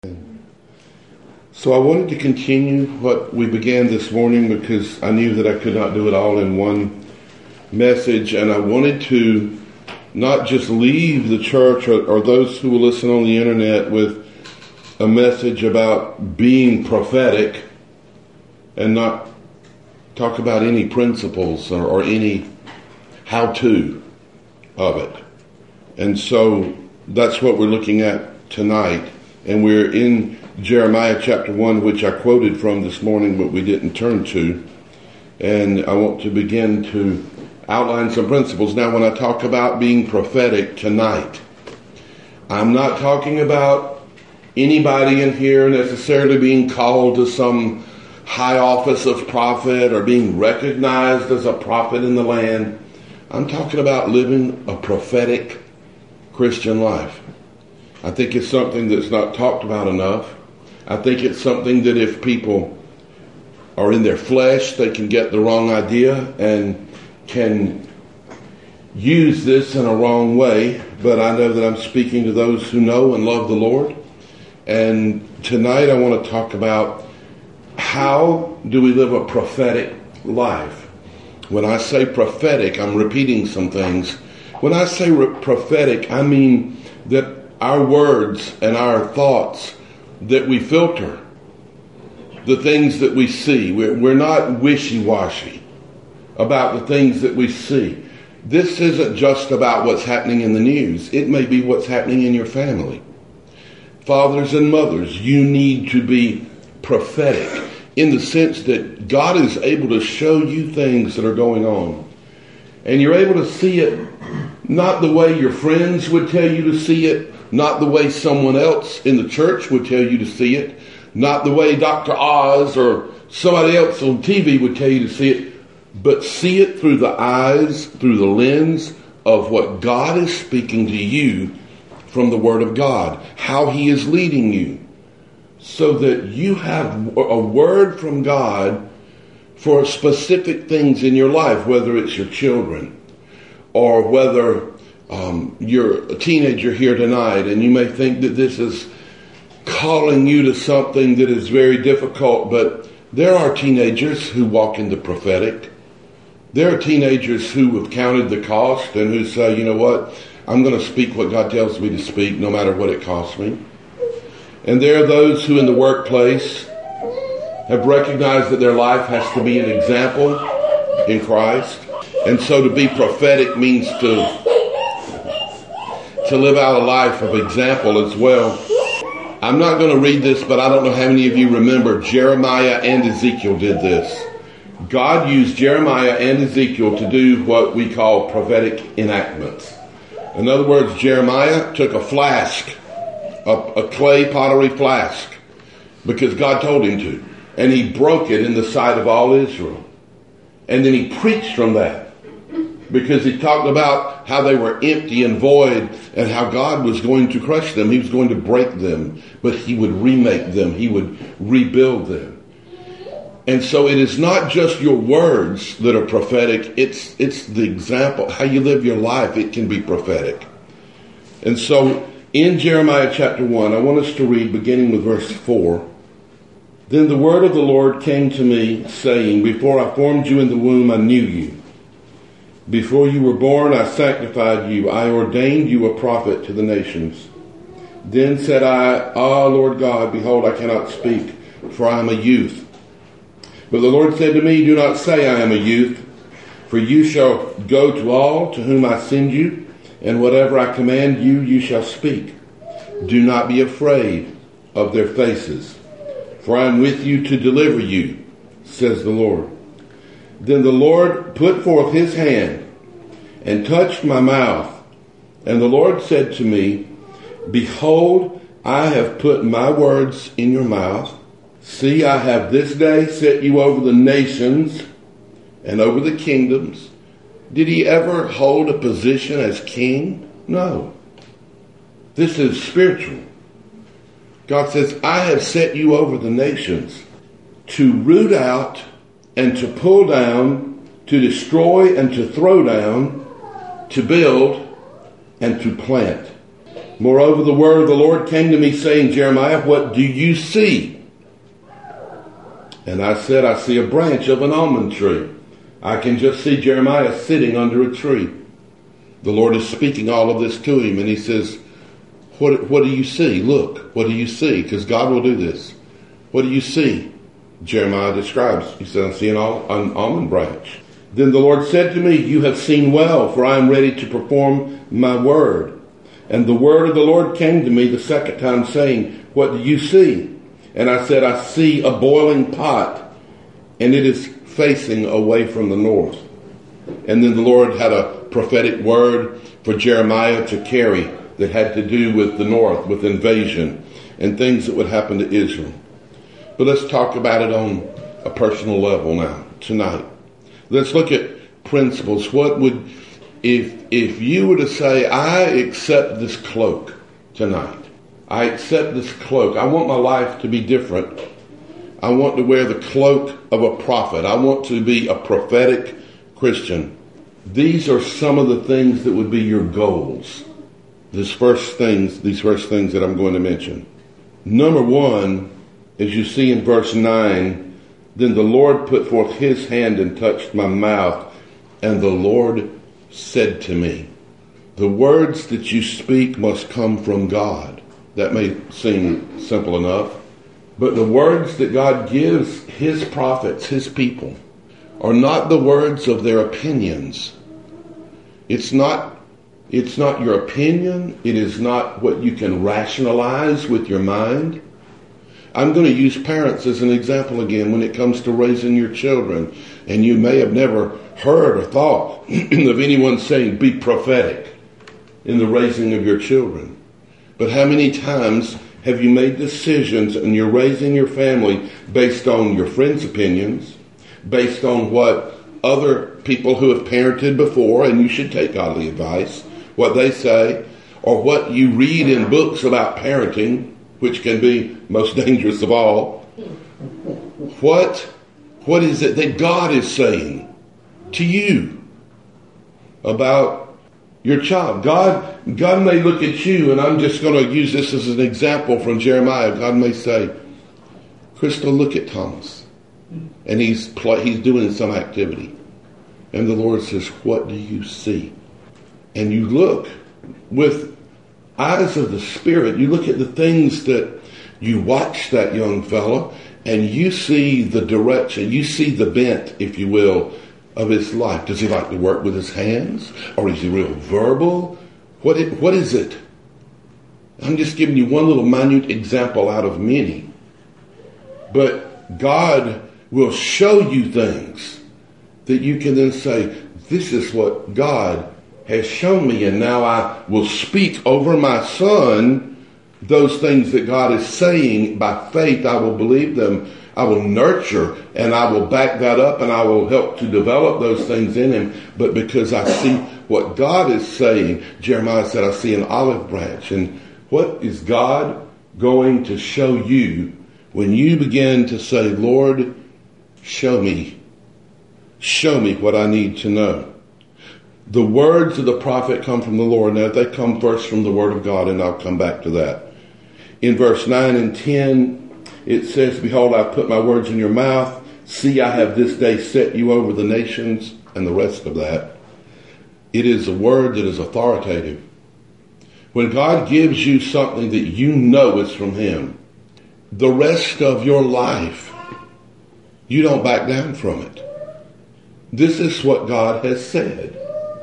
So I wanted to continue what we began this morning because I knew that I could not do it all in one message, and I wanted to not just leave the church or those who will listen on the internet with a message about being prophetic and not talk about any principles or any how-to of it. And so that's what we're looking at tonight, and we're in Jeremiah chapter 1, which I quoted from this morning, but we didn't turn to. And I want to begin to outline some principles. Now, when I talk about being prophetic tonight, I'm not talking about anybody in here necessarily being called to some high office of prophet or being recognized as a prophet in the land. I'm talking about living a prophetic Christian life. I think it's something that's not talked about enough. I think it's something that if people are in their flesh, they can get the wrong idea and can use this in a wrong way. But I know that I'm speaking to those who know and love the Lord. And tonight I want to talk about how do we live a prophetic life. When I say prophetic, I'm repeating some things. When I say prophetic, I mean that our words and our thoughts, that we filter the things that we see. We're not wishy-washy about the things that we see. This isn't just about what's happening in the news. It may be what's happening in your family. Fathers and mothers, you need to be prophetic in the sense that God is able to show you things that are going on. And you're able to see it not the way your friends would tell you to see it, not the way someone else in the church would tell you to see it, not the way Dr. Oz or somebody else on TV would tell you to see it, but see it through the eyes, through the lens of what God is speaking to you from the Word of God, how He is leading you, so that you have a word from God for specific things in your life, whether it's your children or whether you're a teenager here tonight and you may think that this is calling you to something that is very difficult, but there are teenagers who walk in the prophetic. There are teenagers who have counted the cost and who say, you know what, I'm going to speak what God tells me to speak no matter what it costs me. And there are those who in the workplace have recognized that their life has to be an example in Christ. And so to be prophetic means to live out a life of example as well. I'm not going to read this, but I don't know how many of you remember Jeremiah and Ezekiel did this. God used Jeremiah and Ezekiel to do what we call prophetic enactments. In other words, Jeremiah took a flask, a clay pottery flask, because God told him to, and he broke it in the sight of all Israel. And then he preached from that, because he talked about how they were empty and void and how God was going to crush them. He was going to break them, but He would remake them. He would rebuild them. And so it is not just your words that are prophetic. It's the example, how you live your life. It can be prophetic. And so in Jeremiah chapter 1, I want us to read beginning with verse 4. Then the word of the Lord came to me, saying, Before I formed you in the womb, I knew you. Before you were born, I sanctified you. I ordained you a prophet to the nations. Then said I, Ah, Lord God, behold, I cannot speak, for I am a youth. But the Lord said to me, Do not say I am a youth, for you shall go to all to whom I send you, and whatever I command you, you shall speak. Do not be afraid of their faces, for I am with you to deliver you, says the Lord. Then the Lord put forth His hand and touched my mouth. And the Lord said to me, Behold, I have put my words in your mouth. See, I have this day set you over the nations and over the kingdoms. Did He ever hold a position as king? No. This is spiritual. God says, I have set you over the nations to root out and to pull down, to destroy and to throw down, to build and to plant. Moreover, the word of the Lord came to me, saying, Jeremiah, what do you see? And I said, I see a branch of an almond tree. I can just see Jeremiah sitting under a tree. The Lord is speaking all of this to him, and he says, what do you see? Look, what do you see? Because God will do this. What do you see? Jeremiah describes. He said, I see an almond branch. Then the Lord said to me, you have seen well, for I am ready to perform my word. And the word of the Lord came to me the second time, saying, what do you see? And I said, I see a boiling pot, and it is facing away from the north. And then the Lord had a prophetic word for Jeremiah to carry that had to do with the north, with invasion, and things that would happen to Israel. But let's talk about it on a personal level now, tonight. Let's look at principles. What would, if you were to say, I accept this cloak tonight. I accept this cloak. I want my life to be different. I want to wear the cloak of a prophet. I want to be a prophetic Christian. These are some of the things that would be your goals. These first things that I'm going to mention. Number one, as you see in verse 9, then the Lord put forth his hand and touched my mouth, and the Lord said to me, the words that you speak must come from God. That may seem simple enough, but the words that God gives his prophets, his people, are not the words of their opinions. It's not your opinion. It is not what you can rationalize with your mind. I'm going to use parents as an example again when it comes to raising your children. And you may have never heard or thought of anyone saying, be prophetic in the raising of your children. But how many times have you made decisions and you're raising your family based on your friends' opinions, based on what other people who have parented before, and you should take godly advice, what they say, or what you read in books about parenting, which can be most dangerous of all. What is it that God is saying to you about your child? God may look at you, and I'm just going to use this as an example from Jeremiah. God may say, Crystal, look at Thomas. And he's doing some activity. And the Lord says, what do you see? And you look with eyes of the Spirit. You look at the things that you watch that young fellow, and you see the direction, you see the bent, if you will, of his life. Does he like to work with his hands? Or is he real verbal? What is it? I'm just giving you one little minute example out of many. But God will show you things that you can then say, this is what God has shown me, and now I will speak over my son those things that God is saying by faith. I will believe them. I will nurture, and I will back that up, and I will help to develop those things in him. But because I see what God is saying, Jeremiah said, I see an olive branch. And what is God going to show you when you begin to say, Lord, show me what I need to know? The words of the prophet come from the Lord. Now, they come first from the word of God, and I'll come back to that. In verse 9 and 10, it says, behold, I put my words in your mouth. See, I have this day set you over the nations, and the rest of that. It is a word that is authoritative. When God gives you something that you know is from him, the rest of your life, you don't back down from it. This is what God has said.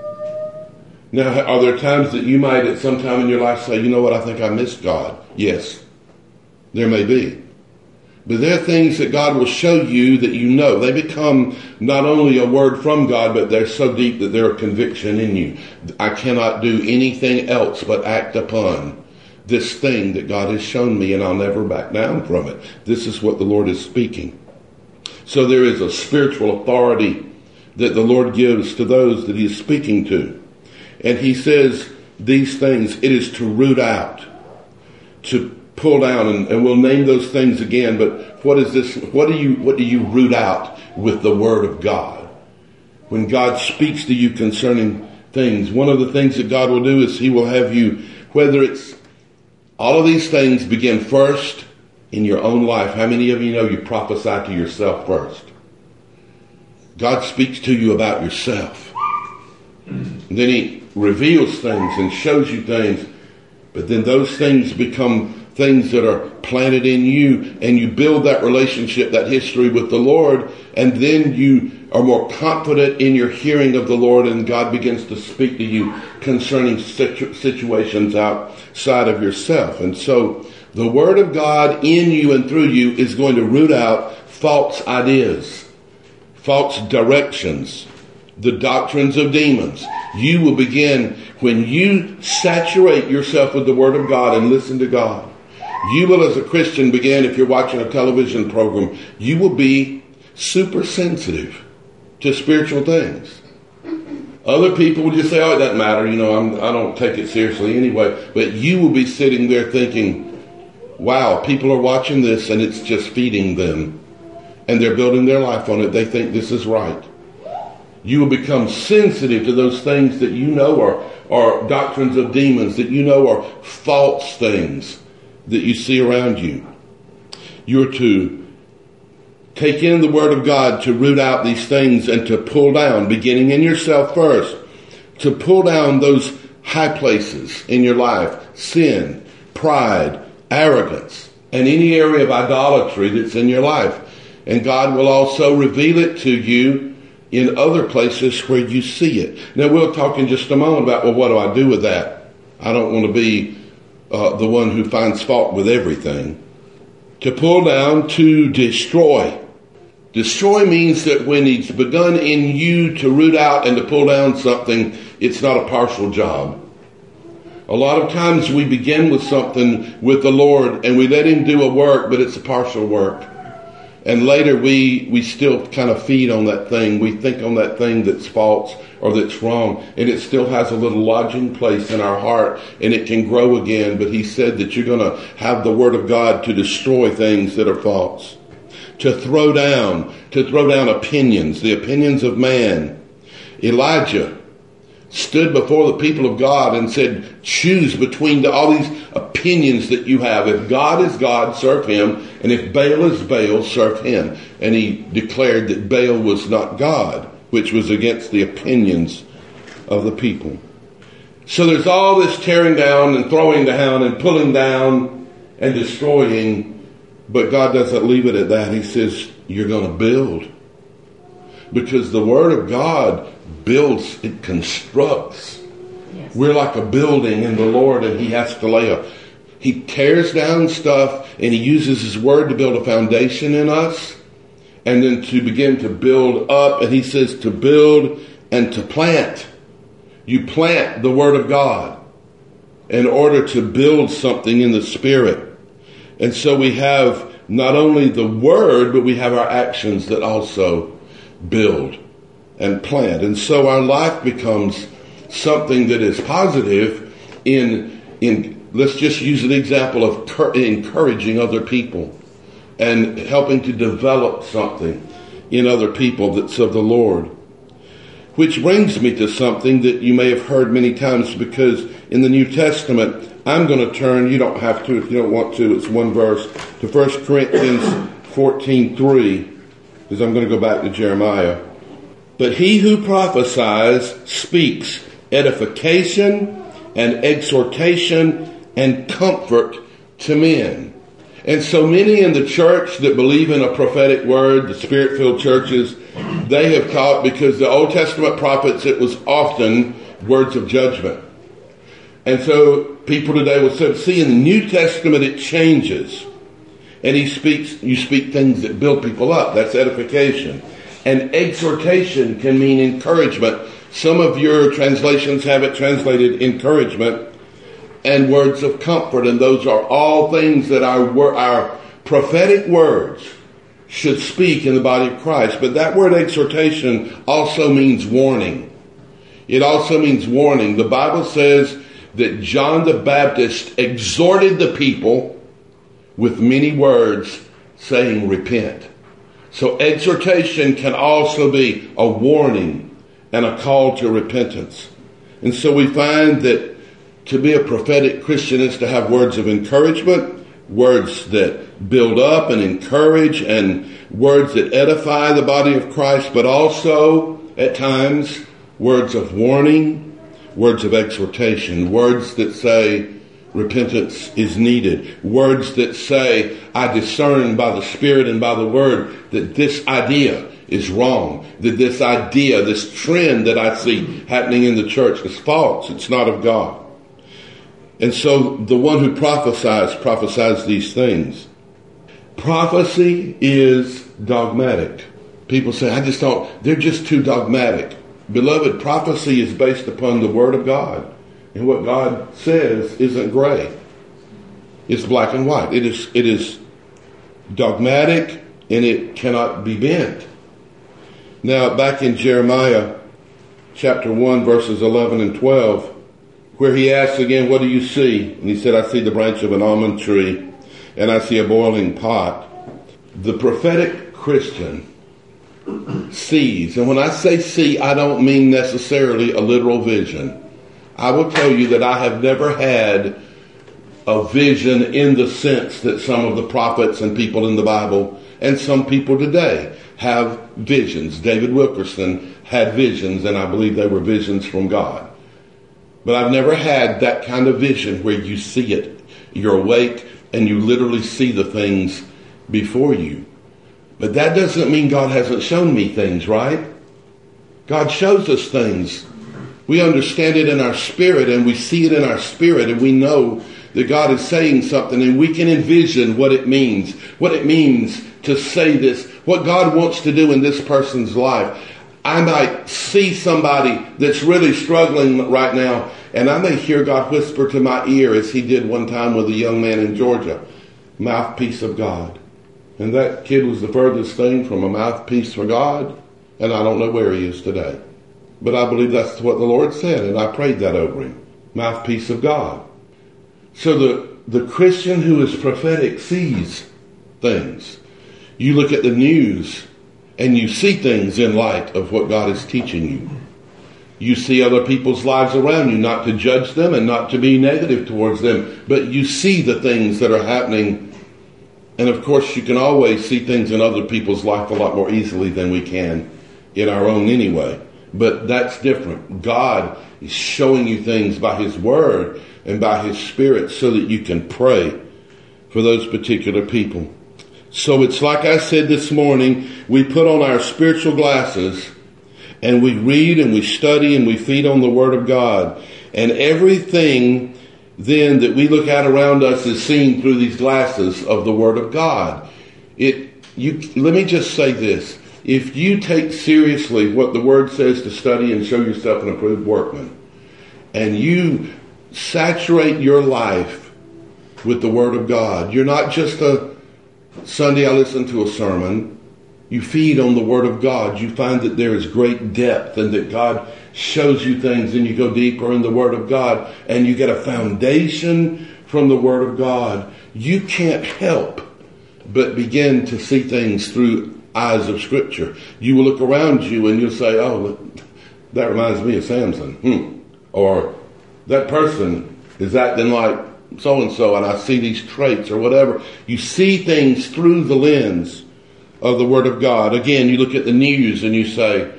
Now, are there times that you might at some time in your life say, you know what, I think I missed God? Yes, there may be. But there are things that God will show you that you know. They become not only a word from God, but they're so deep that they're a conviction in you. I cannot do anything else but act upon this thing that God has shown me, and I'll never back down from it. This is what the Lord is speaking. So there is a spiritual authority that the Lord gives to those that he is speaking to. And he says these things, it is to root out, to pull down, and we'll name those things again, but what is this? What do you root out with the word of God? When God speaks to you concerning things, one of the things that God will do is he will have you, whether it's All of these things begin first in your own life. How many of you know you prophesy to yourself first? God speaks to you about yourself. And then he reveals things and shows you things. But then those things become things that are planted in you, and you build that relationship, that history with the Lord, and then you are more confident in your hearing of the Lord, and God begins to speak to you concerning situations outside of yourself. And so the Word of God in you and through you is going to root out false ideas, false directions, the doctrines of demons. You will begin, when you saturate yourself with the Word of God and listen to God, you will, as a Christian, begin, if you're watching a television program, you will be super sensitive to spiritual things. Other people will just say, oh, it doesn't matter, I don't take it seriously anyway. But you will be sitting there thinking, wow, people are watching this and it's just feeding them. And they're building their life on it. They think this is right. You will become sensitive to those things that you know are doctrines of demons, that you know are false things that you see around you. You're to take in the Word of God to root out these things and to pull down, beginning in yourself first, to pull down those high places in your life, sin, pride, arrogance, and any area of idolatry that's in your life. And God will also reveal it to you in other places where you see it. Now, we'll talk in just a moment about, well, what do I do with that? I don't want to be the one who finds fault with everything. To pull down, to destroy. Destroy means that when He's begun in you to root out and to pull down something, it's not a partial job. A lot of times we begin with something with the Lord and we let Him do a work, but it's a partial work. And later we still kind of feed on that thing. We think on that thing that's false or that's wrong. And it still has a little lodging place in our heart. And it can grow again. But He said that you're going to have the Word of God to destroy things that are false. To throw down opinions, the opinions of man. Elijah stood before the people of God and said, choose between all these opinions that you have. If God is God, serve Him. And if Baal is Baal, serve him. And he declared that Baal was not God, which was against the opinions of the people. So there's all this tearing down and throwing down and pulling down and destroying. But God doesn't leave it at that. He says, you're going to build. Because the Word of God builds, it constructs. Yes. We're like a building in the Lord, and He has to He tears down stuff, and He uses His Word to build a foundation in us, and then to begin to build up. And He says to build and to plant. You plant the Word of God in order to build something in the Spirit. And so we have not only the Word, but we have our actions that also build and plant. And so our life becomes something that is positive in let's just use an example of encouraging other people and helping to develop something in other people that's of the Lord. Which brings me to something that you may have heard many times, because in the New Testament, I'm going to turn, you don't have to if you don't want to, it's one verse, to 1 Corinthians 14:3. Because I'm going to go back to Jeremiah. But he who prophesies speaks edification and exhortation and comfort to men. And so many in the church that believe in a prophetic word, the Spirit-filled churches, they have taught, because the Old Testament prophets, it was often words of judgment. And so people today will say, see, in the New Testament it changes. And you speak things that build people up. That's edification. And exhortation can mean encouragement. Some of your translations have it translated encouragement, and words of comfort. And those are all things that our prophetic words should speak in the body of Christ. But that word exhortation also means warning. It also means warning. The Bible says that John the Baptist exhorted the people with many words, saying, repent. So exhortation can also be a warning and a call to repentance. And so we find that to be a prophetic Christian is to have words of encouragement, words that build up and encourage, and words that edify the body of Christ, but also, at times, words of warning, words of exhortation, words that say repentance is needed, words that say, I discern by the Spirit and by the Word that this idea is wrong, that this idea, this trend that I see happening in the church is false, it's not of God. And so the one who prophesies these things. Prophecy is dogmatic. People say, they're just too dogmatic. Beloved, prophecy is based upon the Word of God. And what God says isn't gray. It's black and white. It is dogmatic, and it cannot be bent. Now, back in Jeremiah chapter 1, verses 11 and 12, where he asks again, what do you see? And he said, I see the branch of an almond tree, and I see a boiling pot. The prophetic Christian sees, and when I say see, I don't mean necessarily a literal vision. I will tell you that I have never had a vision in the sense that some of the prophets and people in the Bible and some people today have visions. David Wilkerson had visions, and I believe they were visions from God. But I've never had that kind of vision where you see it. You're awake and you literally see the things before you. But that doesn't mean God hasn't shown me things, right? God shows us things. We understand it in our spirit, and we see it in our spirit, and we know that God is saying something, and we can envision what it means to say this, what God wants to do in this person's life. I might see somebody that's really struggling right now, and I may hear God whisper to my ear, as he did one time with a young man in Georgia, mouthpiece of God. And that kid was the furthest thing from a mouthpiece for God, and I don't know where he is today. But I believe that's what the Lord said, and I prayed that over him. Mouthpiece of God. So the Christian who is prophetic sees things. You look at the news, and you see things in light of what God is teaching you. You see other people's lives around you, not to judge them and not to be negative towards them, but you see the things that are happening. And of course, you can always see things in other people's life a lot more easily than we can in our own anyway. But that's different. God is showing you things by his Word and by his Spirit so that you can pray for those particular people. So it's like I said this morning, we put on our spiritual glasses and we read and we study and we feed on the Word of God. And everything then that we look at around us is seen through these glasses of the Word of God. Let me just say this. If you take seriously what the Word says to study and show yourself an approved workman, and you saturate your life with the Word of God, you're not just a Sunday I listen to a sermon. You feed on the Word of God. You find that there is great depth and that God shows you things, and you go deeper in the Word of God and you get a foundation from the Word of God. You can't help but begin to see things through eyes of Scripture. You will look around you and you'll say, oh, that reminds me of Samson. Or that person is acting like so-and-so, and I see these traits or whatever. You see things through the lens of the Word of God. Again, you look at the news and you say,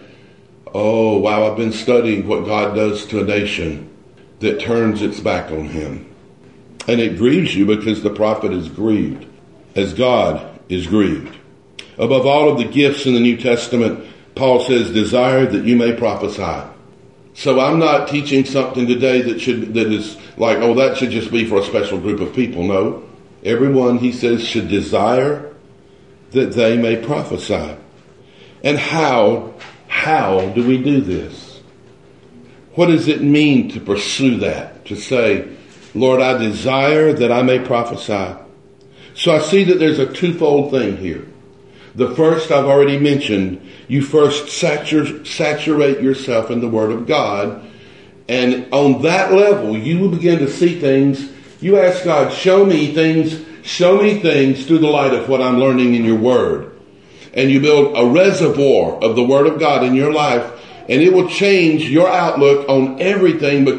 oh, wow, I've been studying what God does to a nation that turns its back on him. And it grieves you because the prophet is grieved, as God is grieved. Above all of the gifts in the New Testament, Paul says, desire that you may prophesy. So I'm not teaching something today that is like, oh, that should just be for a special group of people. No. Everyone, he says, should desire that they may prophesy. And how do we do this? What does it mean to pursue that? To say, Lord, I desire that I may prophesy. So I see that there's a twofold thing here. The first I've already mentioned. You first saturate yourself in the Word of God. And on that level, you will begin to see things. You ask God, show me things through the light of what I'm learning in your Word. And you build a reservoir of the Word of God in your life. And it will change your outlook on everything because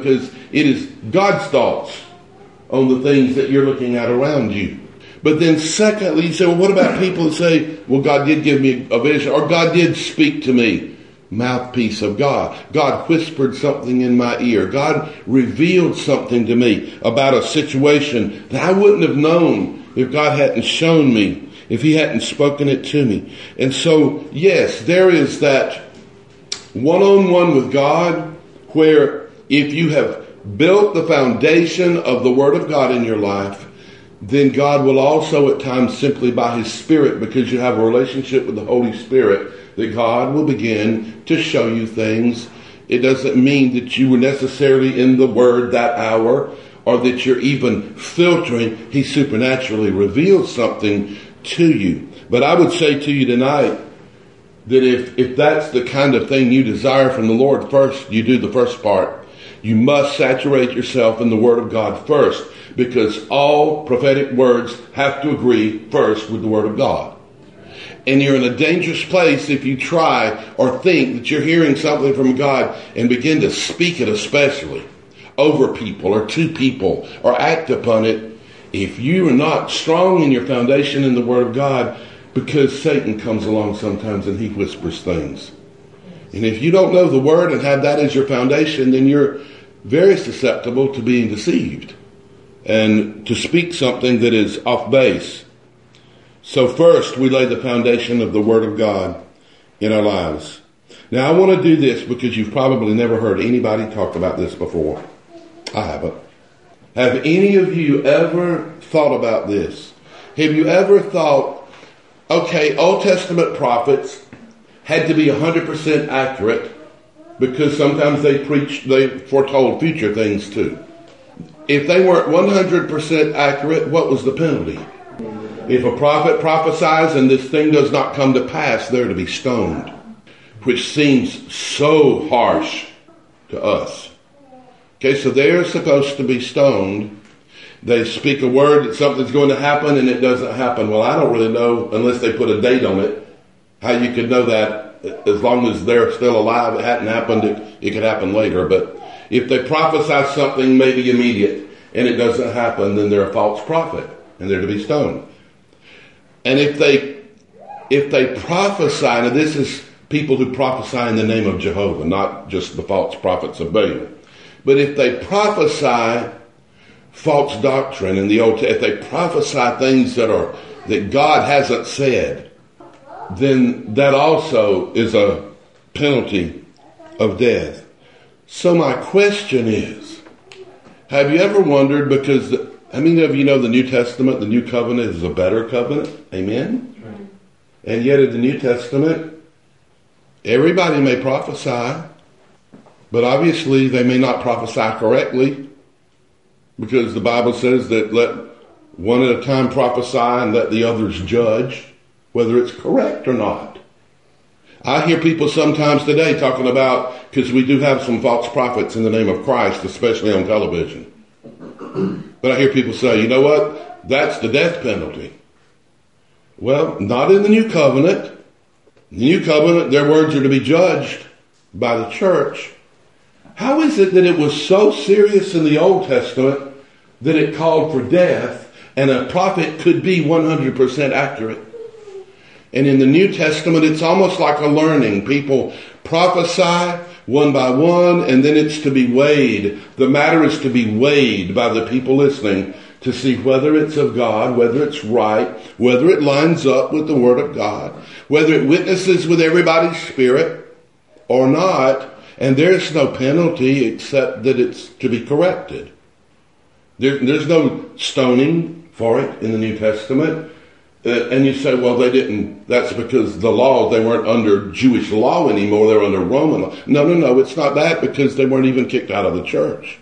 It is God's thoughts on the things that you're looking at around you. But then secondly, you say, well, what about people who say, well, God did give me a vision, or God did speak to me? Mouthpiece of God. God whispered something in my ear. God revealed something to me about a situation that I wouldn't have known if God hadn't shown me, if he hadn't spoken it to me. And so, yes, there is that one-on-one with God where if you have built the foundation of the Word of God in your life, then God will also at times simply by his Spirit, because you have a relationship with the Holy Spirit, that God will begin to show you things. It doesn't mean that you were necessarily in the Word that hour or that you're even filtering. He supernaturally reveals something to you. But I would say to you tonight that if that's the kind of thing you desire from the Lord, first you do the first part. You must saturate yourself in the Word of God first, because all prophetic words have to agree first with the Word of God. And you're in a dangerous place if you try or think that you're hearing something from God and begin to speak it, especially over people or to people, or act upon it, if you are not strong in your foundation in the Word of God, because Satan comes along sometimes and he whispers things. And if you don't know the Word and have that as your foundation, then you're very susceptible to being deceived and to speak something that is off base. So first, we lay the foundation of the Word of God in our lives. Now, I want to do this because you've probably never heard anybody talk about this before. I haven't. Have any of you ever thought about this? Have you ever thought, okay, Old Testament prophets had to be 100% accurate because sometimes they foretold future things too. If they weren't 100% accurate, what was the penalty? If a prophet prophesies and this thing does not come to pass, they're to be stoned, which seems so harsh to us. Okay, so they're supposed to be stoned. They speak a word that something's going to happen and it doesn't happen. Well, I don't really know, unless they put a date on it, how you could know that. As long as they're still alive, it hadn't happened, it could happen later. But if they prophesy something maybe immediate and it doesn't happen, then they're a false prophet and they're to be stoned. And if they prophesy, now this is people who prophesy in the name of Jehovah, not just the false prophets of Baal. But if they prophesy false doctrine in the Old Testament, if they prophesy things that God hasn't said, then that also is a penalty of death. So my question is, have you ever wondered, because how many of you know the New Testament, the New Covenant is a better covenant? Amen? Right. And yet in the New Testament, everybody may prophesy, but obviously they may not prophesy correctly, because the Bible says that let one at a time prophesy and let the others judge whether it's correct or not. I hear people sometimes today talking about, because we do have some false prophets in the name of Christ, especially on television. But I hear people say, you know what? That's the death penalty. Well, not in the New Covenant. In the New Covenant, their words are to be judged by the church. How is it that it was so serious in the Old Testament that it called for death, and a prophet could be 100% accurate? And in the New Testament, it's almost like a learning. People prophesy one by one, and then it's to be weighed. The matter is to be weighed by the people listening to see whether it's of God, whether it's right, whether it lines up with the Word of God, whether it witnesses with everybody's spirit or not. And there's no penalty except that it's to be corrected. There's no stoning for it in the New Testament. And you say, well, they didn't, that's because the law, they weren't under Jewish law anymore, they were under Roman law. No, it's not that, because they weren't even kicked out of the church.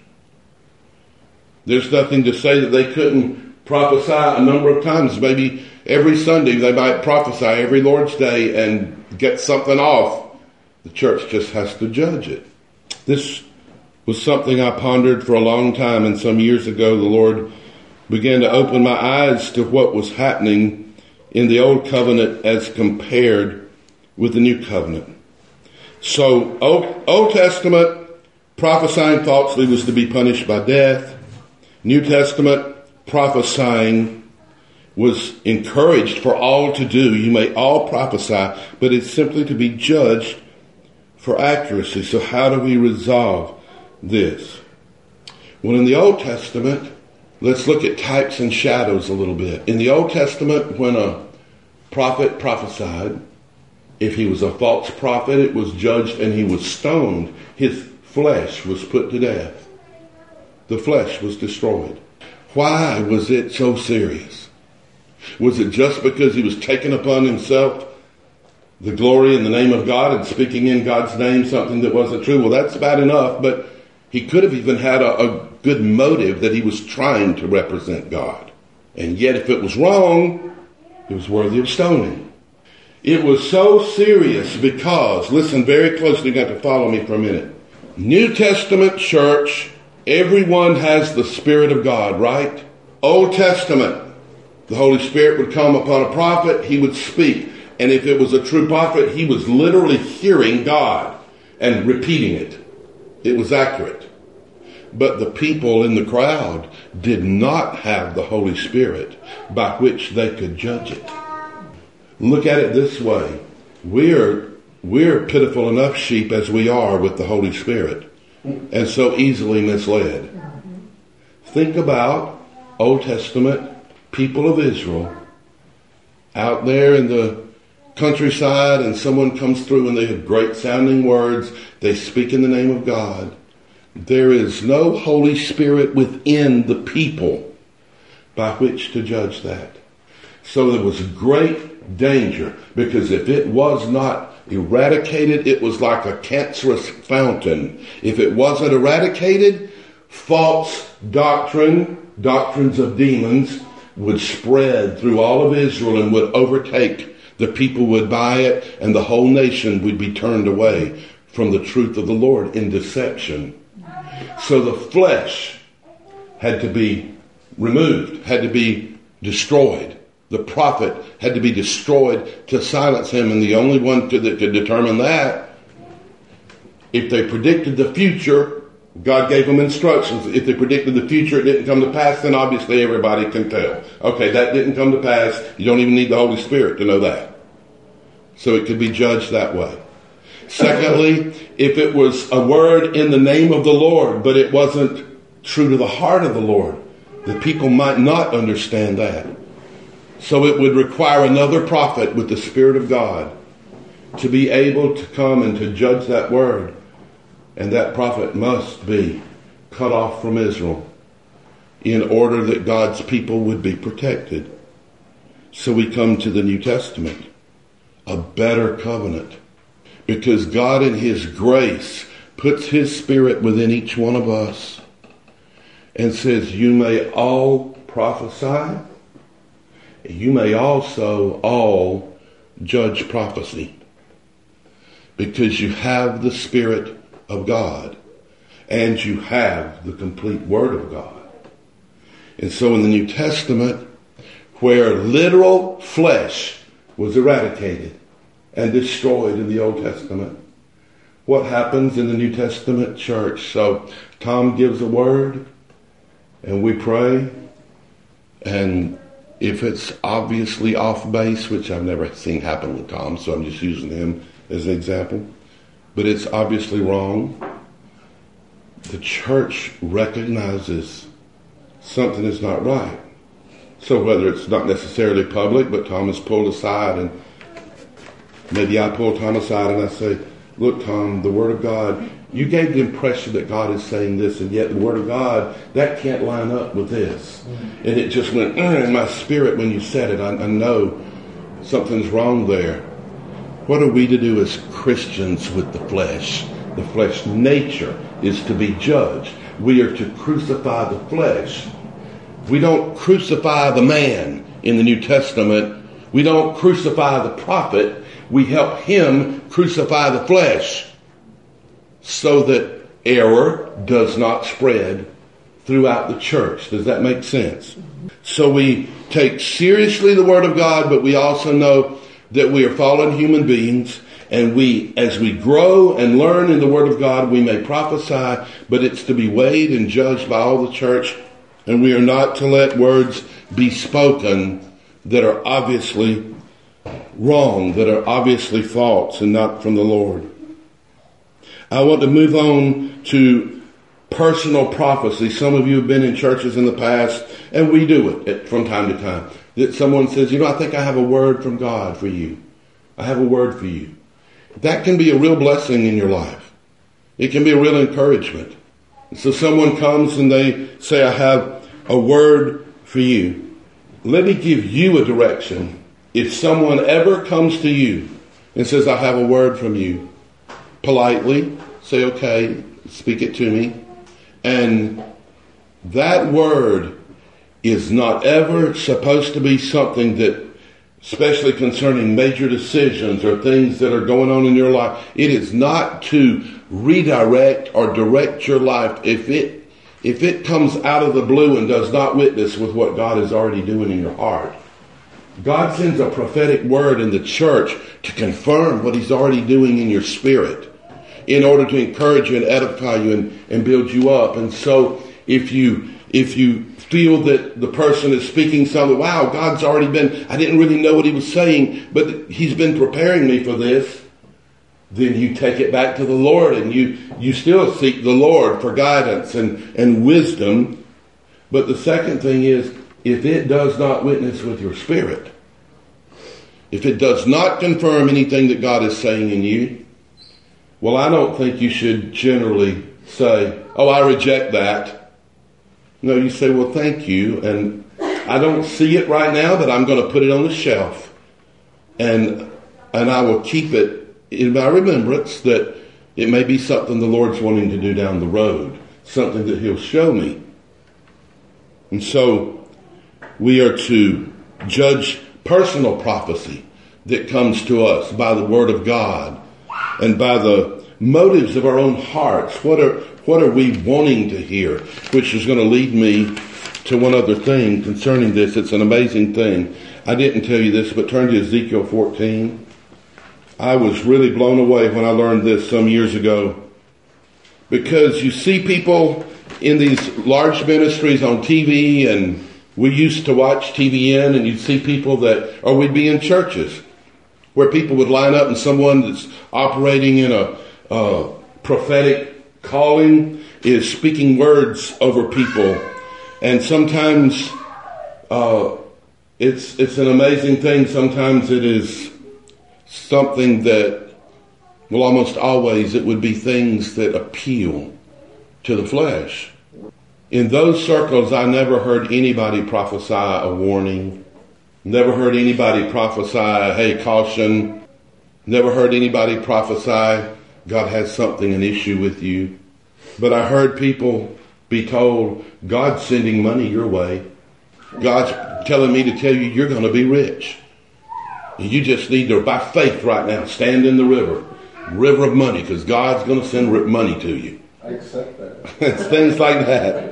There's nothing to say that they couldn't prophesy a number of times. Maybe every Sunday they might prophesy, every Lord's Day, and get something off. The church just has to judge it. This was something I pondered for a long time, and some years ago the Lord began to open my eyes to what was happening in the Old Covenant as compared with the New Covenant. So Old Testament, prophesying falsely was to be punished by death. New Testament prophesying was encouraged for all to do. You may all prophesy, but it's simply to be judged for accuracy. So how do we resolve this? Well, in the Old Testament, let's look at types and shadows a little bit. In the Old Testament, when a prophet prophesied, if he was a false prophet, it was judged and he was stoned. His flesh was put to death. The flesh was destroyed. Why was it so serious? Was it just because he was taking upon himself the glory in the name of God and speaking in God's name something that wasn't true? Well, that's bad enough, but he could have even had a good motive that he was trying to represent God. And yet if it was wrong, it was worthy of stoning. It was so serious because, listen very closely, you got to follow me for a minute. New Testament church, everyone has the Spirit of God, right? Old Testament, the Holy Spirit would come upon a prophet, he would speak. And if it was a true prophet, he was literally hearing God and repeating it. It was accurate. But the people in the crowd did not have the Holy Spirit by which they could judge it. Look at it this way. We're pitiful enough sheep as we are with the Holy Spirit and so easily misled. Think about Old Testament people of Israel out there in the countryside, and someone comes through and they have great sounding words. They speak in the name of God. There is no Holy Spirit within the people by which to judge that. So there was great danger, because if it was not eradicated, it was like a cancerous fountain. If it wasn't eradicated, false doctrines of demons would spread through all of Israel and would overtake. The people would buy it, and the whole nation would be turned away from the truth of the Lord in deception. So the flesh had to be removed, had to be destroyed. The prophet had to be destroyed to silence him, and the only one that could determine that, if they predicted the future, God gave them instructions. If they predicted the future, it didn't come to pass, then obviously everybody can tell. Okay, that didn't come to pass. You don't even need the Holy Spirit to know that. So it could be judged that way. Secondly, if it was a word in the name of the Lord, but it wasn't true to the heart of the Lord, the people might not understand that. So it would require another prophet with the Spirit of God to be able to come and to judge that word. And that prophet must be cut off from Israel in order that God's people would be protected. So we come to the New Testament, a better covenant, because God in His grace puts His Spirit within each one of us and says, you may all prophesy. You may also all judge prophecy, because you have the Spirit of God and you have the complete Word of God. And so in the New Testament, where literal flesh was eradicated and destroyed in the Old Testament, what happens in the New Testament church? So Tom gives a word and we pray, and if it's obviously off base, which I've never seen happen with Tom, so I'm just using him as an example, but it's obviously wrong, the church recognizes something is not right. So whether it's not necessarily public, but Tom is pulled aside, and maybe I pull Tom aside and I say, look, Tom, the Word of God, you gave the impression that God is saying this, and yet the Word of God, that can't line up with this. And it just went in my spirit when you said it. I know something's wrong there. What are we to do as Christians with the flesh? The flesh nature is to be judged. We are to crucify the flesh. We don't crucify the man in the New Testament. We don't crucify the prophet. We help him crucify the flesh so that error does not spread throughout the church. Does that make sense? So we take seriously the Word of God, but we also know that we are fallen human beings And as we grow and learn in the Word of God, we may prophesy, but it's to be weighed and judged by all the church. And we are not to let words be spoken that are obviously wrong, that are obviously false and not from the Lord. I want to move on to personal prophecy. Some of you have been in churches in the past, and we do it from time to time. That someone says, I think I have a word from God for you. I have a word for you. That can be a real blessing in your life. It can be a real encouragement. So someone comes and they say, I have a word for you. Let me give you a direction. If someone ever comes to you and says, I have a word from you, politely say, okay, speak it to me. And that word is not ever supposed to be something that, especially concerning major decisions or things that are going on in your life, it is not to redirect or direct your life if it comes out of the blue and does not witness with what God is already doing in your heart. God sends a prophetic word in the church to confirm what He's already doing in your spirit in order to encourage you and edify you and build you up. And so if you feel that the person is speaking something, wow, God's already I didn't really know what He was saying, but He's been preparing me for this, then you take it back to the Lord and you still seek the Lord for guidance and wisdom. But the second thing is, if it does not witness with your spirit, if it does not confirm anything that God is saying in you, well, I don't think you should generally say, oh, I reject that. No, you say, well, thank you, and I don't see it right now, but I'm going to put it on the shelf, and I will keep it in my remembrance that it may be something the Lord's wanting to do down the road, something that He'll show me. And so we are to judge personal prophecy that comes to us by the Word of God and by the motives of our own hearts. What are we wanting to hear? Which is going to lead me to one other thing concerning this. It's an amazing thing. I didn't tell you this, but turn to Ezekiel 14. I was really blown away when I learned this some years ago, because you see people in these large ministries on TV, and we used to watch TVN, and you'd see people or we'd be in churches where people would line up and someone that's operating in a prophetic calling is speaking words over people. And sometimes it's an amazing thing. Sometimes it is something that, well, almost always it would be things that appeal to the flesh. In those circles, I never heard anybody prophesy a warning. Never heard anybody prophesy, hey, caution. Never heard anybody prophesy, God has something, an issue with you. But I heard people be told, God's sending money your way. God's telling me to tell you you're going to be rich. You just need to, by faith right now, stand in the river of money, because God's going to send money to you. I accept that. It's things like that.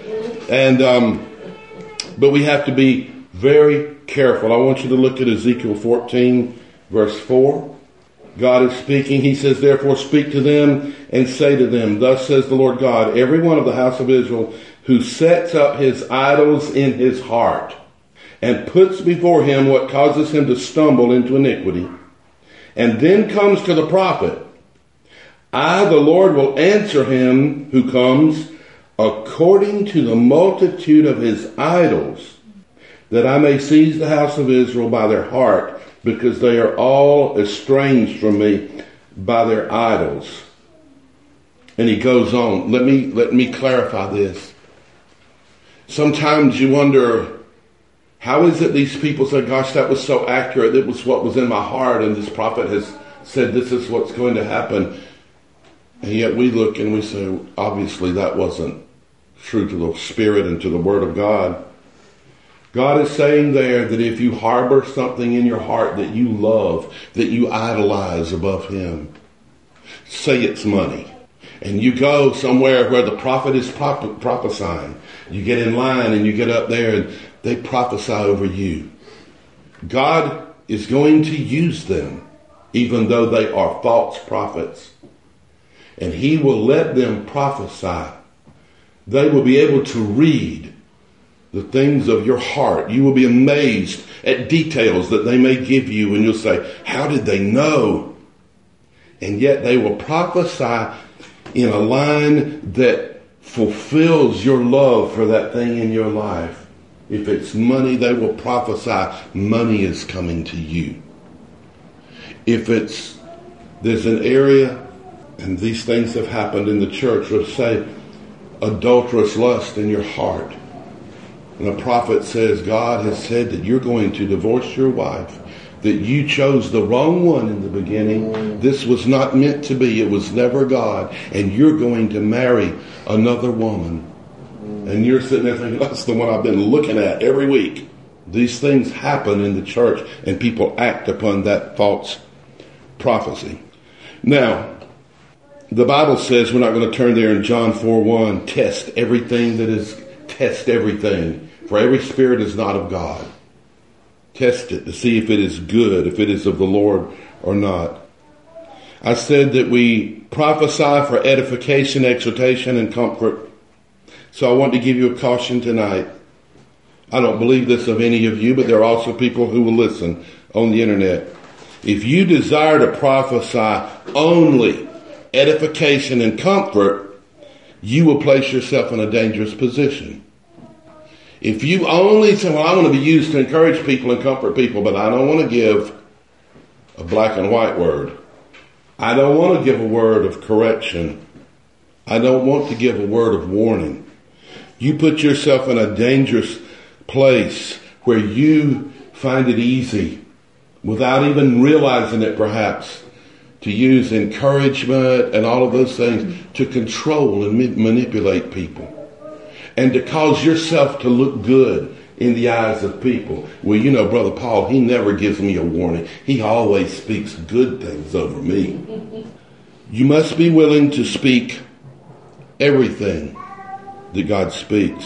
And but we have to be very careful. I want you to look at Ezekiel 14, verse 4. God is speaking. He says, therefore speak to them and say to them, thus says the Lord God, every one of the house of Israel who sets up his idols in his heart and puts before him what causes him to stumble into iniquity, and then comes to the prophet, I, the Lord, will answer him who comes according to the multitude of his idols, that I may seize the house of Israel by their heart, because they are all estranged from me by their idols. And he goes on. Let me clarify this. Sometimes you wonder, how is it these people say, gosh, that was so accurate. It was what was in my heart, and this prophet has said this is what's going to happen. And yet we look and we say, obviously that wasn't true to the Spirit and to the Word of God. God is saying there that if you harbor something in your heart that you love, that you idolize above Him, say it's money, and you go somewhere where the prophet is prophesying, you get in line and you get up there and they prophesy over you. God is going to use them. even though they are false prophets. And he will let them prophesy. They will be able to read the things of your heart. You will be amazed at details that they may give you, and you'll say, how did they know? And yet they will prophesy in a line that fulfills your love for that thing in your life. If it's money, they will prophesy money is coming to you. If there's an area, and these things have happened in the church, let's say adulterous lust in your heart. And a prophet says, God has said that you're going to divorce your wife, that you chose the wrong one in the beginning. This was not meant to be. It was never God. And you're going to marry another woman. And you're sitting there thinking, that's the one I've been looking at every week. These things happen in the church, and people act upon that false prophecy. Now, the Bible says, we're not going to turn there in John 4:1, test everything, for every spirit is not of God. Test it to see if it is good, if it is of the Lord or not. I said that we prophesy for edification, exhortation, and comfort. So I want to give you a caution tonight. I don't believe this of any of you, but there are also people who will listen on the internet. If you desire to prophesy only edification and comfort, you will place yourself in a dangerous position. If you only say, well, I want to be used to encourage people and comfort people, but I don't want to give a black and white word. I don't want to give a word of correction. I don't want to give a word of warning. You put yourself in a dangerous place where you find it easy, without even realizing it perhaps, to use encouragement and all of those things to control and manipulate people. And to cause yourself to look good in the eyes of people. Well, you know, Brother Paul, he never gives me a warning. He always speaks good things over me. You must be willing to speak everything that God speaks.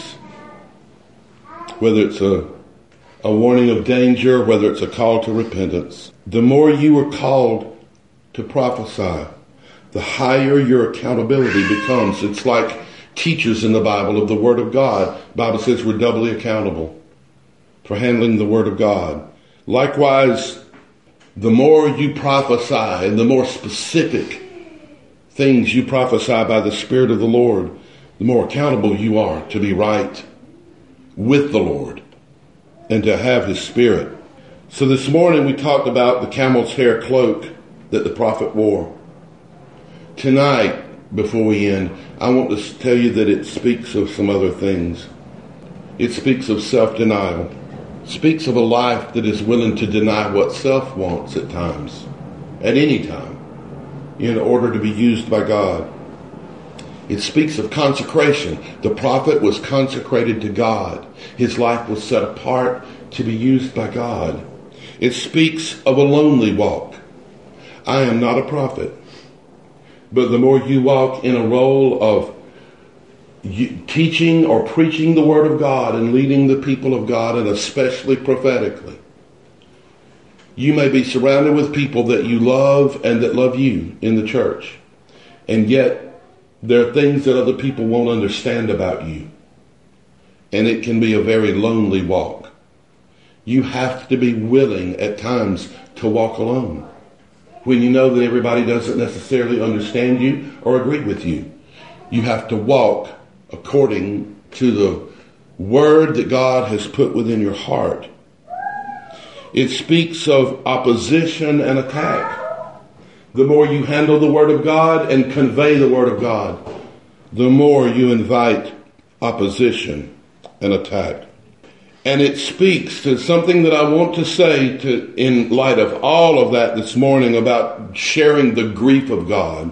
Whether it's a warning of danger, whether it's a call to repentance. The more you are called to prophesy, the higher your accountability becomes. It's like teachers in the Bible of the Word of God. The Bible says we're doubly accountable for handling the Word of God. Likewise, the more you prophesy and the more specific things you prophesy by the Spirit of the Lord, the more accountable you are to be right with the Lord and to have His Spirit. So this morning we talked about the camel's hair cloak that the prophet wore. Tonight, before we end, I want to tell you that it speaks of some other things. It speaks of self-denial. It speaks of a life that is willing to deny what self wants at times, at any time, in order to be used by God. It speaks of consecration. The prophet was consecrated to God. His life was set apart to be used by God. It speaks of a lonely walk. I am not a prophet. But the more you walk in a role of teaching or preaching the Word of God and leading the people of God, and especially prophetically, you may be surrounded with people that you love and that love you in the church. And yet, there are things that other people won't understand about you. And it can be a very lonely walk. You have to be willing at times to walk alone, when you know that everybody doesn't necessarily understand you or agree with you. You have to walk according to the word that God has put within your heart. It speaks of opposition and attack. The more you handle the Word of God and convey the Word of God, the more you invite opposition and attack. And it speaks to something that I want to say in light of all of that this morning about sharing the grief of God.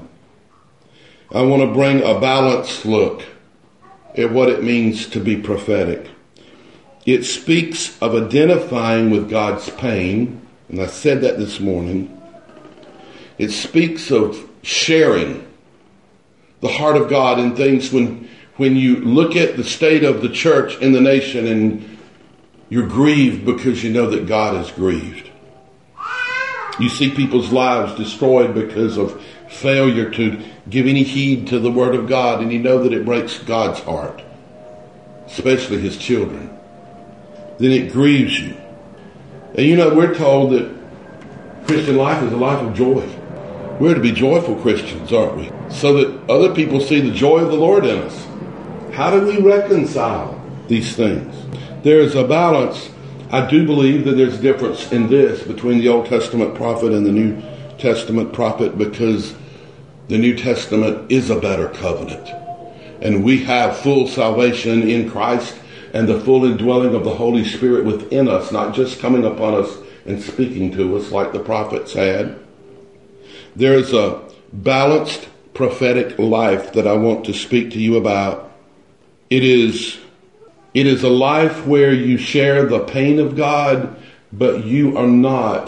I want to bring a balanced look at what it means to be prophetic. It speaks of identifying with God's pain, and I said that this morning. It speaks of sharing the heart of God in things when you look at the state of the church in the nation and you're grieved because you know that God is grieved. You see people's lives destroyed because of failure to give any heed to the Word of God, and you know that it breaks God's heart, especially His children. Then it grieves you. And you know, we're told that Christian life is a life of joy. We're to be joyful Christians, aren't we? So that other people see the joy of the Lord in us. How do we reconcile these things? There is a balance. I do believe that there's a difference in this between the Old Testament prophet and the New Testament prophet, because the New Testament is a better covenant. And we have full salvation in Christ and the full indwelling of the Holy Spirit within us, not just coming upon us and speaking to us like the prophets had. There is a balanced prophetic life that I want to speak to you about. It is a life where you share the pain of God, but you are not.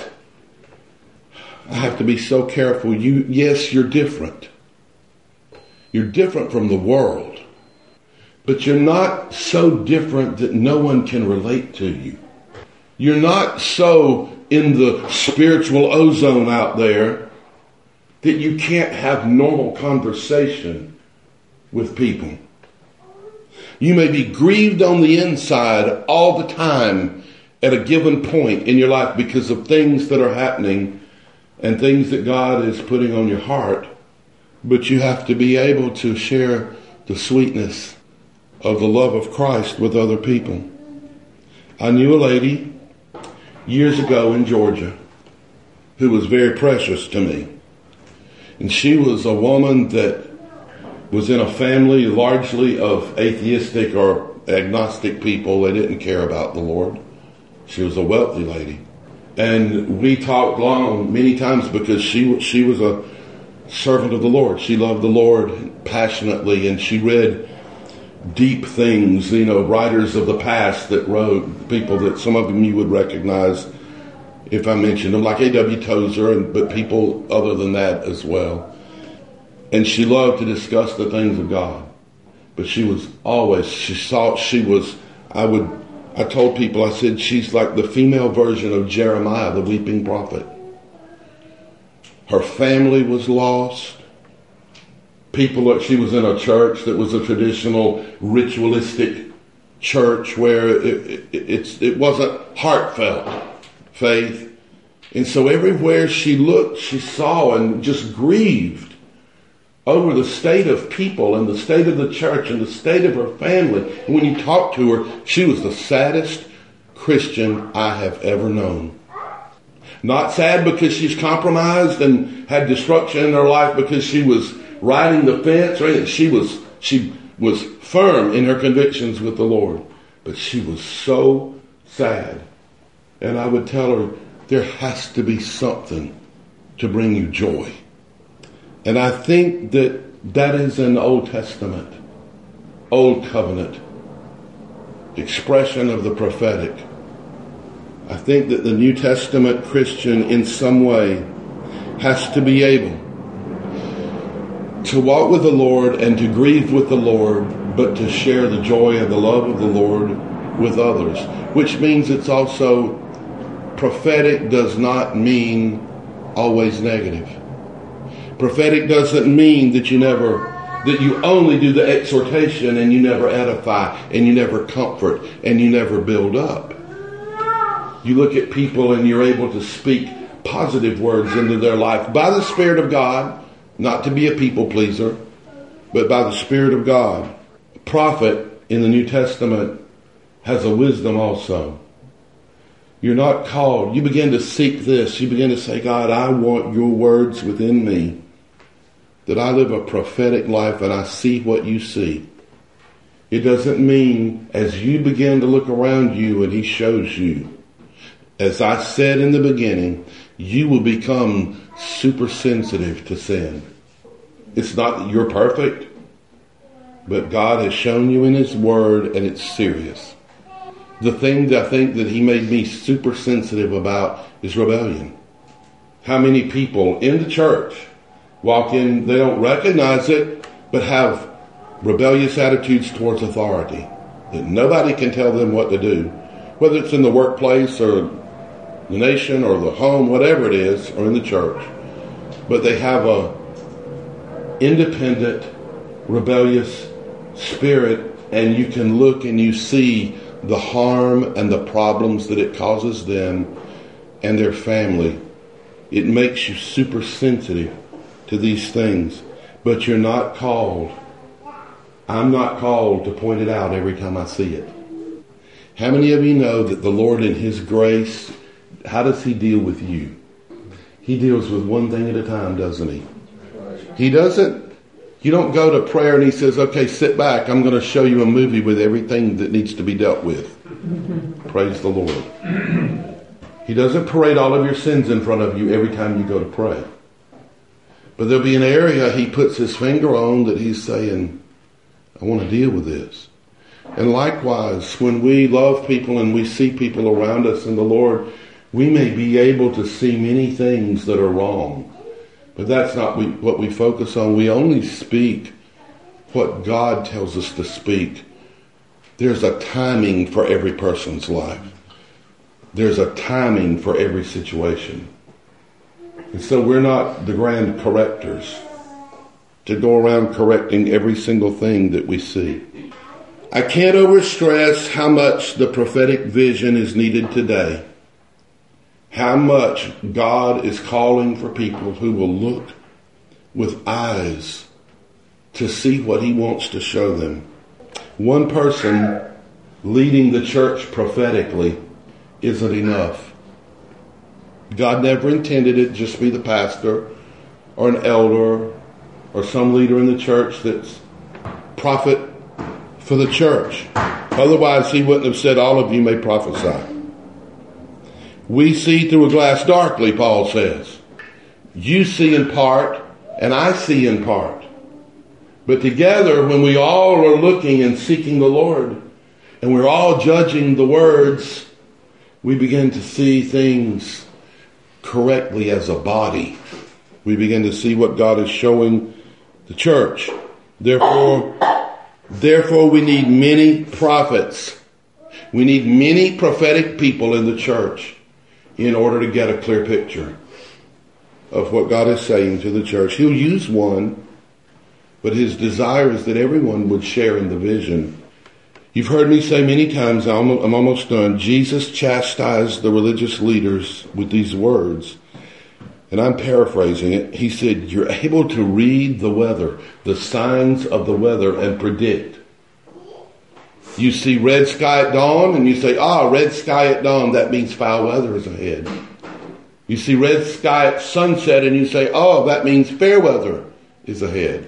I have to be so careful. Yes, you're different. You're different from the world, but you're not so different that no one can relate to you. You're not so in the spiritual ozone out there that you can't have normal conversation with people. You may be grieved on the inside all the time at a given point in your life because of things that are happening and things that God is putting on your heart. But you have to be able to share the sweetness of the love of Christ with other people. I knew a lady years ago in Georgia who was very precious to me. And she was a woman that was in a family largely of atheistic or agnostic people. They didn't care about the Lord. She was a wealthy lady. And we talked long many times because she was a servant of the Lord. She loved the Lord passionately, and she read deep things, writers of the past that wrote, people that some of them you would recognize if I mentioned them, like A.W. Tozer, but people other than that as well. And she loved to discuss the things of God. But she was always, I told people, I said, she's like the female version of Jeremiah, the weeping prophet. Her family was lost. She was in a church that was a traditional ritualistic church where it wasn't heartfelt faith. And so everywhere she looked, she saw and just grieved over the state of people and the state of the church and the state of her family. And when you talk to her, she was the saddest Christian I have ever known. Not sad because she's compromised and had destruction in her life because she was riding the fence or anything. She was firm in her convictions with the Lord. But she was so sad. And I would tell her, there has to be something to bring you joy. And I think that is an Old Testament, Old Covenant expression of the prophetic. I think that the New Testament Christian in some way has to be able to walk with the Lord and to grieve with the Lord, but to share the joy and the love of the Lord with others, which means it's also prophetic does not mean always negative. Prophetic doesn't mean that you only do the exhortation and you never edify and you never comfort and you never build up. You look at people and you're able to speak positive words into their life by the Spirit of God, not to be a people pleaser, but by the Spirit of God. A prophet in the New Testament has a wisdom also. You're not called. You begin to seek this. You begin to say, God, I want your words within me, that I live a prophetic life and I see what you see. It doesn't mean as you begin to look around you and he shows you, as I said in the beginning, you will become super sensitive to sin. It's not that you're perfect, but God has shown you in his word and it's serious. The thing that I think that he made me super sensitive about is rebellion. How many people in the church walk in, they don't recognize it, but have rebellious attitudes towards authority. That nobody can tell them what to do. Whether it's in the workplace or the nation or the home, whatever it is, or in the church. But they have a independent, rebellious spirit, and you can look and you see the harm and the problems that it causes them and their family. It makes you super sensitive to these things. But you're not called. I'm not called to point it out every time I see it. How many of you know that the Lord in His grace, how does He deal with you? He deals with one thing at a time, doesn't He? He doesn't. You don't go to prayer and He says, okay, sit back. I'm going to show you a movie with everything that needs to be dealt with. Praise the Lord. He doesn't parade all of your sins in front of you every time you go to pray. But there'll be an area He puts His finger on that He's saying, I want to deal with this. And likewise, when we love people and we see people around us in the Lord, we may be able to see many things that are wrong. But that's not what we focus on. We only speak what God tells us to speak. There's a timing for every person's life. There's a timing for every situation. And so we're not the grand correctors to go around correcting every single thing that we see. I can't overstress how much the prophetic vision is needed today. How much God is calling for people who will look with eyes to see what He wants to show them. One person leading the church prophetically isn't enough. God never intended it just be the pastor or an elder or some leader in the church that's prophet for the church. Otherwise, He wouldn't have said, all of you may prophesy. We see through a glass darkly, Paul says. You see in part, and I see in part. But together, when we all are looking and seeking the Lord, and we're all judging the words, we begin to see things correctly as a body. We begin to see what God is showing the church. Therefore, we need many prophets. We need many prophetic people in the church in order to get a clear picture of what God is saying to the church. He'll use one, but His desire is that everyone would share in the vision. You've heard me say many times, I'm almost done, Jesus chastised the religious leaders with these words. And I'm paraphrasing it. He said, you're able to read the weather, the signs of the weather, and predict. You see red sky at dawn, and you say, red sky at dawn, that means foul weather is ahead. You see red sky at sunset, and you say, that means fair weather is ahead.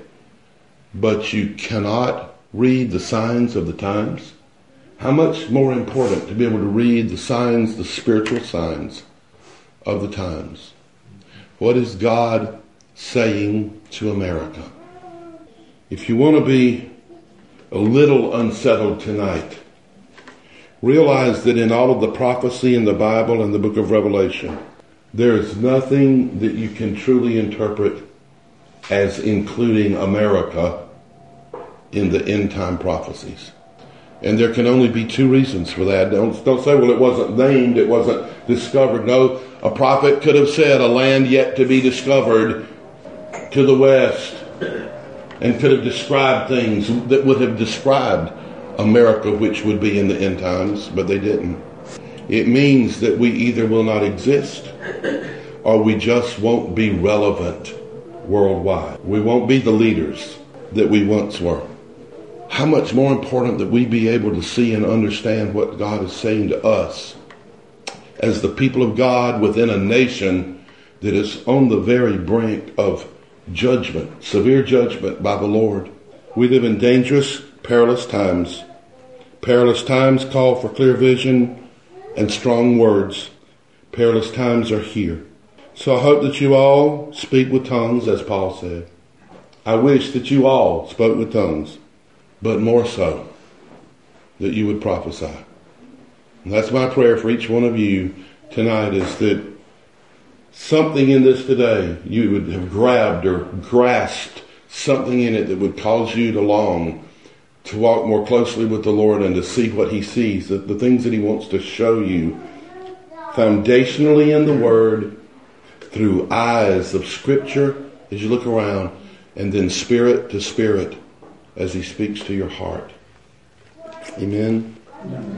But you cannot read the signs of the times. How much more important to be able to read the signs, the spiritual signs of the times. What is God saying to America? If you want to be a little unsettled tonight, realize that in all of the prophecy in the Bible and the book of Revelation, there is nothing that you can truly interpret as including America in the end time prophecies. And there can only be two reasons for that. Don't say, well, it wasn't named, it wasn't discovered. No, a prophet could have said a land yet to be discovered to the west, and could have described things that would have described America, which would be in the end times, but they didn't. It means that we either will not exist, or we just won't be relevant worldwide. We won't be the leaders that we once were. How much more important that we be able to see and understand what God is saying to us as the people of God within a nation that is on the very brink of judgment, severe judgment by the Lord. We live in dangerous, perilous times. Perilous times call for clear vision and strong words. Perilous times are here. So I hope that you all speak with tongues, as Paul said. I wish that you all spoke with tongues, but more so, that you would prophesy. And that's my prayer for each one of you tonight, is that something in this today, you would have grabbed or grasped something in it that would cause you to long to walk more closely with the Lord and to see what He sees, the things that He wants to show you foundationally in the Word, through eyes of Scripture as you look around, and then spirit to spirit as He speaks to your heart. Amen.